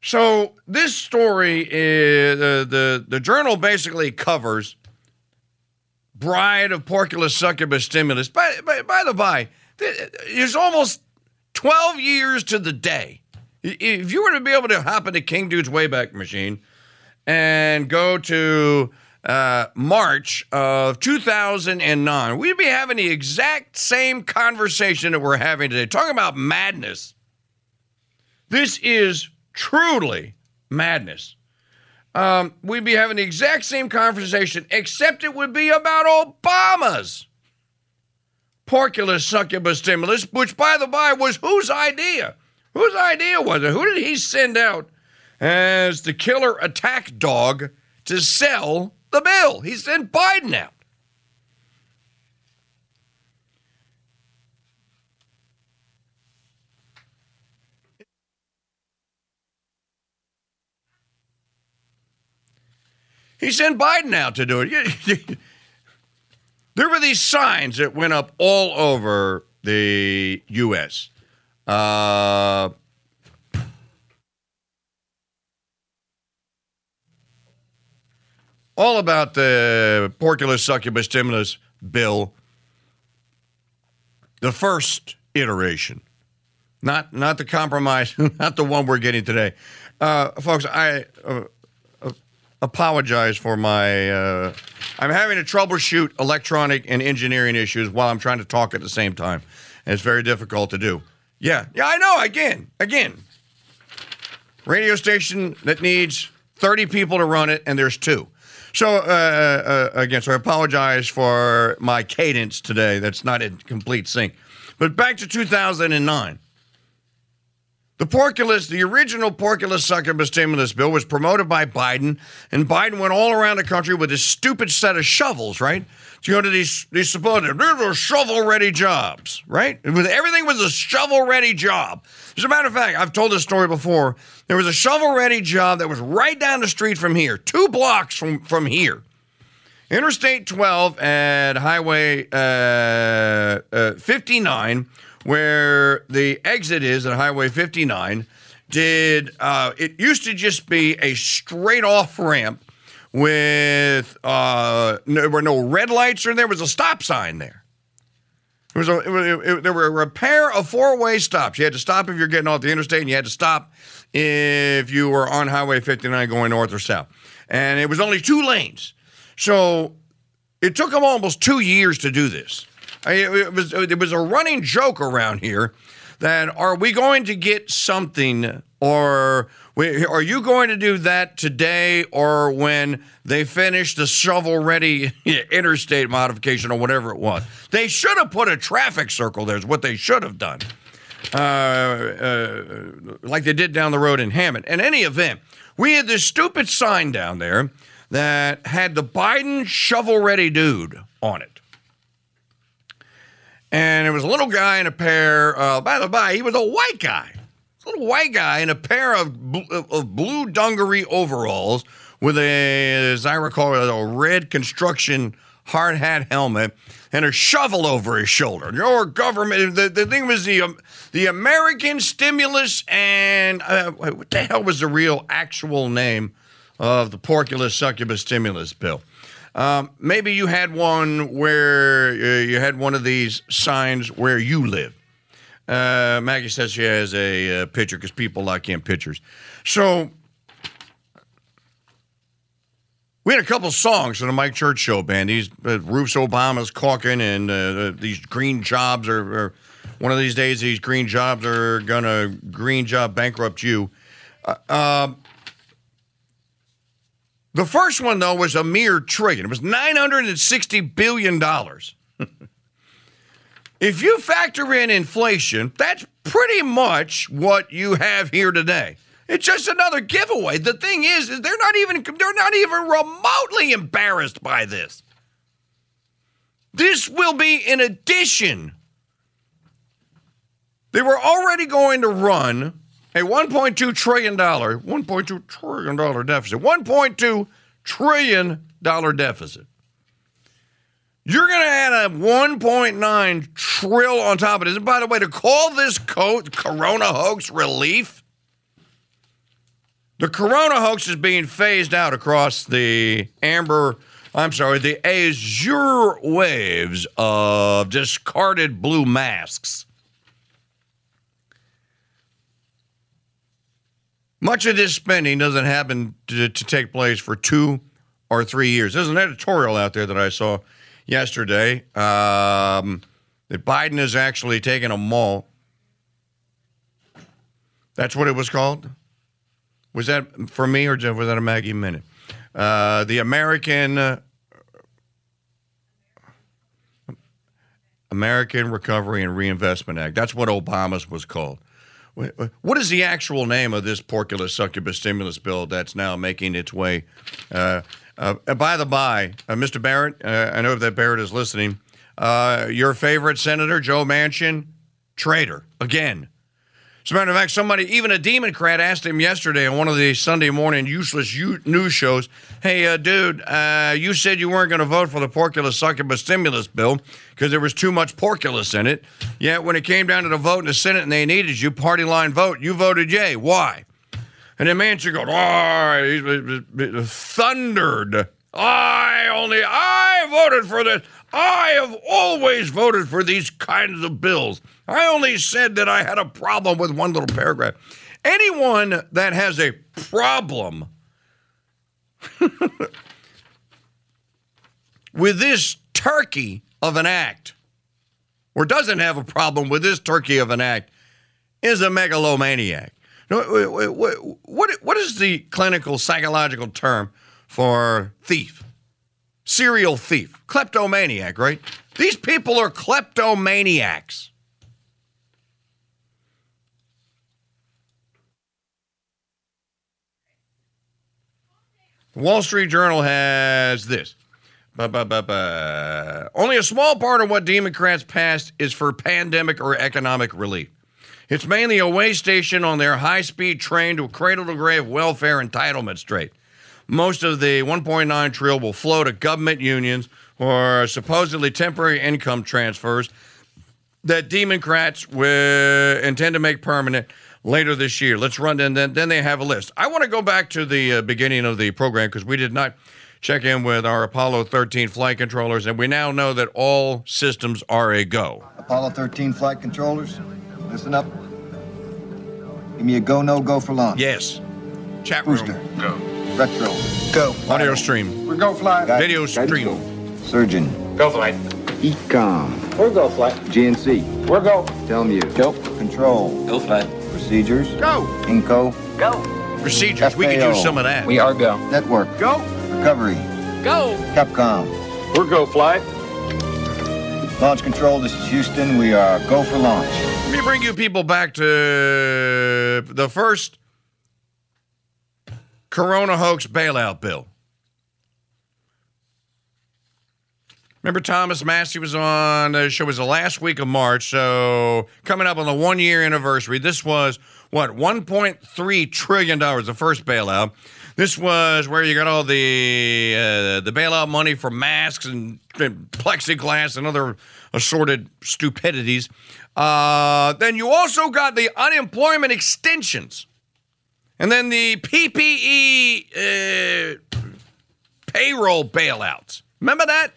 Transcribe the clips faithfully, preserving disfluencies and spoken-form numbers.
So this story is uh, the the journal basically covers bride of porculus succubus stimulus. By, by, by the by, there's almost twelve years to the day. If you were to be able to hop into King Dude's Wayback Machine and go to uh, March of two thousand nine, we'd be having the exact same conversation that we're having today. Talking about madness. This is truly madness. Um, we'd be having the exact same conversation, except it would be about Obama's porculus succubus stimulus, which, by the by, was whose idea? Whose idea was it? Who did he send out as the killer attack dog to sell the bill? He sent Biden out. He sent Biden out to do it. There were these signs that went up all over the U S Uh, all about the porculus succubus stimulus bill, the first iteration, not not the compromise, not the one we're getting today. Uh, folks, I uh, uh, apologize for my, uh, I'm having to troubleshoot electronic and engineering issues while I'm trying to talk at the same time. And it's very difficult to do. Yeah, yeah, I know, again, again. Radio station that needs thirty people to run it, and there's two. So, uh, uh, again, so I apologize for my cadence today. That's not in complete sync. But back to two thousand nine. The porculus, the original porculus succubus stimulus bill was promoted by Biden, and Biden went all around the country with this stupid set of shovels, right? To go to these, these supposed, these are shovel-ready jobs, right? It was, everything was a shovel-ready job. As a matter of fact, I've told this story before. There was a shovel-ready job that was right down the street from here, two blocks from, from here. Interstate twelve and Highway uh, uh, fifty-nine, where the exit is at Highway fifty-nine, did uh, it used to just be a straight off ramp with uh, no, there were no red lights, or there was a stop sign there. It was a, it was, it, there were a pair of four-way stops. You had to stop if you're getting off the interstate, and you had to stop if you were on Highway fifty-nine going north or south. And it was only two lanes. So it took them almost two years to do this. It was, it was a running joke around here that, are we going to get something, or are you going to do that today, or when they finish the shovel-ready interstate modification or whatever it was? They should have put a traffic circle there is what they should have done, uh, uh, like they did down the road in Hammond. In any event, we had this stupid sign down there that had the Biden shovel-ready dude on it. And it was a little guy in a pair, uh, by the by, he was a white guy. A little white guy in a pair of, bl- of blue dungaree overalls with a, as I recall, a red construction hard hat helmet and a shovel over his shoulder. Your government, the, the thing was the, um, the American Stimulus and, uh, what the hell was the real actual name of the porculus succubus stimulus bill? Um, maybe you had one where uh, you had one of these signs where you live. Uh, Maggie says she has a uh, picture because people like in pictures. So we had a couple songs on the Mike Church Show band. These uh, Roofs Obama's caulking, and uh, these green jobs are, are one of these days. These green jobs are gonna green job bankrupt you. Uh, uh, The first one, though, was a mere trillion. It was nine hundred sixty billion dollars. If you factor in inflation, that's pretty much what you have here today. It's just another giveaway. The thing is, is they're not even they're not even remotely embarrassed by this. This will be in addition. They were already going to run a one point two trillion dollars, one point two trillion dollars deficit, one point two trillion dollars deficit. You're going to add a one point nine trill on top of it. And by the way, to call this co- corona hoax relief, The corona hoax is being phased out across the amber, I'm sorry, the azure waves of discarded blue masks. Much of this spending doesn't happen to, to take place for two or three years. There's an editorial out there that I saw yesterday um, that Biden is actually taking a mall. That's what it was called? Was that for me or was that a Maggie Minute? Uh, the American uh, American Recovery and Reinvestment Act. That's what Obama's was called. What is the actual name of this porculus succubus stimulus bill that's now making its way? Uh, uh, by the by, uh, Mister Barrett, uh, I know that Barrett is listening. Uh, your favorite senator, Joe Manchin, traitor again. As a matter of fact, somebody, even a Democrat, asked him yesterday on one of the Sunday morning useless u- news shows, hey, uh, dude, uh, you said you weren't going to vote for the porculus succubus stimulus bill because there was too much porculus in it. Yet when it came down to the vote in the Senate and they needed you, party line vote, you voted yay. Why? And then Manchin goes, oh, he thundered. I only, I voted for this. I have always voted for these kinds of bills. I only said that I had a problem with one little paragraph. Anyone that has a problem with this turkey of an act, or doesn't have a problem with this turkey of an act, is a megalomaniac. What, what, what is the clinical psychological term for thief? Serial thief. Kleptomaniac, right? These people are kleptomaniacs. The Wall Street Journal has this. Ba, ba, ba, ba. Only a small part of what Democrats passed is for pandemic or economic relief. It's mainly a way station on their high-speed train to cradle-to-grave welfare entitlement straight. Most of the one point nine trillion dollars will flow to government unions or supposedly temporary income transfers that Democrats will intend to make permanent later this year. Let's run, and then, then they have a list. I want to go back to the uh, beginning of the program because we did not check in with our Apollo thirteen flight controllers, and we now know that all systems are a go. Apollo thirteen flight controllers, listen up. Give me a go, no go for launch. Yes. Chat Booster. room. Go. Retro. Go. Audio stream. We're go flight. Video stream. Surgeon. Go flight. Ecom. We're go flight. G N C. We're go. Telmute. Go. Control. Go flight. Procedures. Go. Inco. Go. Procedures. We could use some of that. We are go. Network. Go. Recovery. Go. Capcom. We're go flight. Launch control, this is Houston. We are go for launch. Let me bring you people back to the first Corona hoax bailout bill. Remember Thomas Massey was on the show, it was the last week of March, so coming up on the one-year anniversary. This was, what, one point three trillion dollars, the first bailout. This was where you got all the uh, the bailout money for masks and, and plexiglass and other assorted stupidities. Uh, then you also got the unemployment extensions. And then the P P E uh, payroll bailouts. Remember that?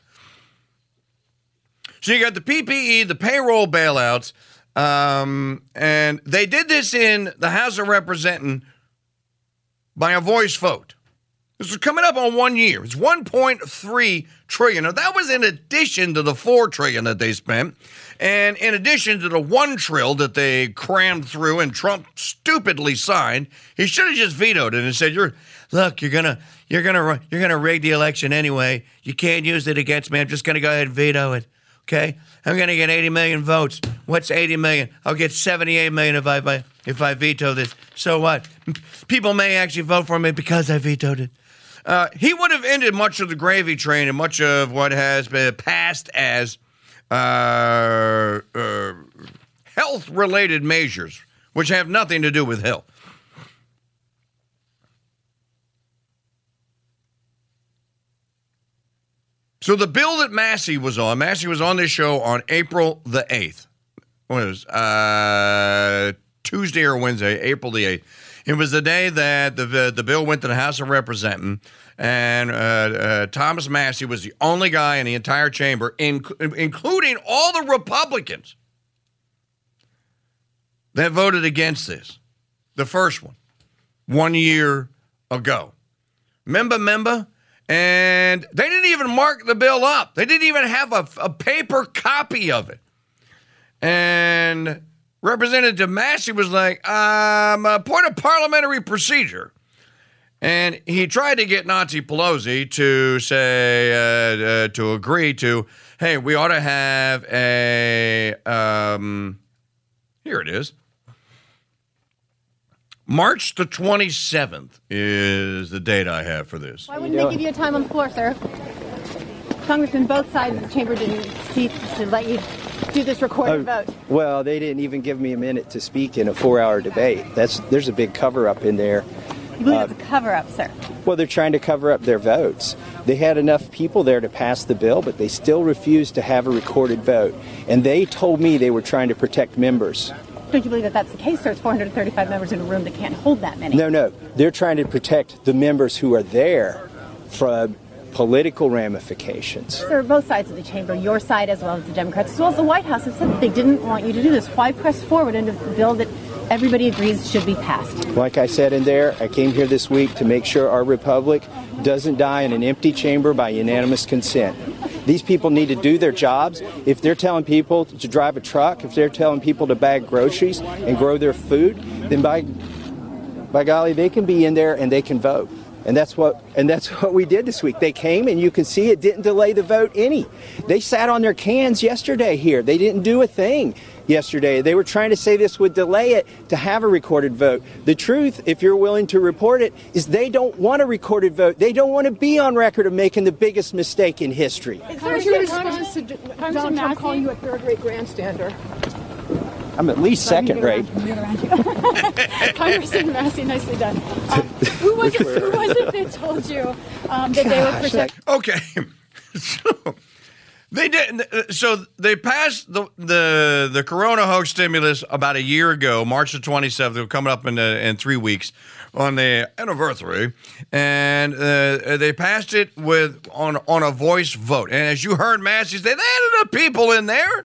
So you got the P P E, the payroll bailouts, um, and they did this in the House of Representatives by a voice vote. This is coming up on one year. It's one point three trillion dollars. Now, that was in addition to the four trillion dollars that they spent, and in addition to the one trillion dollars that they crammed through and Trump stupidly signed. He should have just vetoed it and said, "You're look, you're gonna, you're gonna, you're gonna rig the election anyway. You can't use it against me. I'm just gonna go ahead and veto it. Okay, I'm gonna get eighty million votes. What's eighty million? I'll get seventy-eight million if I if I veto this. So what? People may actually vote for me because I vetoed it." Uh, he would have ended much of the gravy train and much of what has been passed as uh, uh, health-related measures, which have nothing to do with health. So the bill that Massey was on, Massey was on this show on April the eighth. What is uh, Tuesday or Wednesday, April the eighth. It was the day that the the, the bill went to the House of Representatives, and uh, uh, Thomas Massie was the only guy in the entire chamber, in, including all the Republicans, that voted against this. The first one, one year ago. Member, member. And they didn't even mark the bill up. They didn't even have a, a paper copy of it. And Representative Massey was like, um, a point of parliamentary procedure. And he tried to get Nancy Pelosi to say, uh, uh, to agree to, hey, we ought to have a, um, here it is. March the twenty-seventh is the date I have for this. Why wouldn't they give you a time on the floor, sir? Congressman, both sides of the chamber didn't seek to let you do this recorded Uh, vote. Well, they didn't even give me a minute to speak in a four-hour debate. That's there's a big cover-up in there. You believe uh, it's a cover-up, sir? Well, they're trying to cover up their votes. They had enough people there to pass the bill, but they still refused to have a recorded vote. And they told me they were trying to protect members. Don't you believe that that's the case, sir? It's four hundred thirty-five members in a room that can't hold that many. No, no. They're trying to protect the members who are there from political ramifications. Sir, both sides of the chamber, your side as well as the Democrats, as well as the White House, have said that they didn't want you to do this. Why press forward into the bill that everybody agrees should be passed? Like I said in there, I came here this week to make sure our republic doesn't die in an empty chamber by unanimous consent. These people need to do their jobs. If they're telling people to drive a truck, if they're telling people to bag groceries and grow their food, then by by golly, they can be in there and they can vote. And that's what and that's what we did this week. They came, and you can see it didn't delay the vote any. They sat on their cans yesterday here. They didn't do a thing yesterday. They were trying to say this would delay it to have a recorded vote. The truth, if you're willing to report it, is they don't want a recorded vote. They don't want to be on record of making the biggest mistake in history. Is there your response to Donald Trump calling you a third-rate grandstander? I'm at least second rate. Congressman Massey, nicely done. Um, who was it? Who was it that told you um, that they would protect? Okay, so they did. So they passed the the the Corona hoax stimulus about a year ago, March the twenty-seventh. They're coming up in uh, in three weeks on the anniversary, and uh, they passed it with on on a voice vote. And as you heard, Massey say, they had enough people in there